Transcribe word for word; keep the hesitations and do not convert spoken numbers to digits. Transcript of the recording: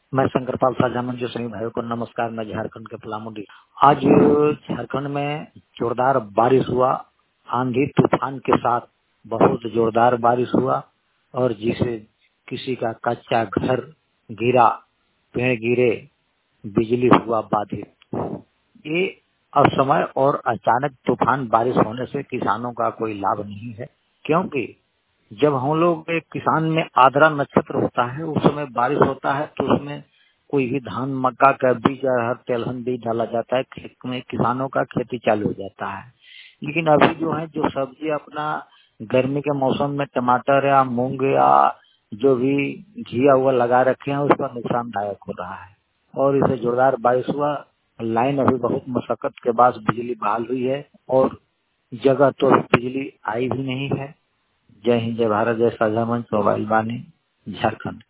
मैं शंकरपाल साझामन जो सभी भाइयों को नमस्कार। मैं झारखंड के पलामू। आज झारखंड में जोरदार बारिश हुआ, आंधी तूफान के साथ बहुत जोरदार बारिश हुआ और जिसे किसी का कच्चा घर गिरा, पेड़ गिरे, बिजली हुआ बाधित। ये असमय और अचानक तूफान बारिश होने से किसानों का कोई लाभ नहीं है, क्योंकि जब हम लोग एक किसान में आद्रा नक्षत्र होता है, उस समय बारिश होता है तो उसमें कोई भी धान मक्का का बीज या तेलहन बीज डाला जाता है, खेत में किसानों का खेती चालू हो जाता है। लेकिन अभी जो है जो सब्जी अपना गर्मी के मौसम में टमाटर या मूंग या जो भी घिया हुआ लगा रखे हैं उस पर नुकसानदायक हो रहा है और इसे जोरदार बारिश हुआ। लाइन अभी बहुत मशक्कत के बाद बिजली बहाल हुई है और जगह तो बिजली आई भी नहीं है। जय हिंद, जय भारत, जय साझा मंच, मोबाइल वाणी, झारखंड।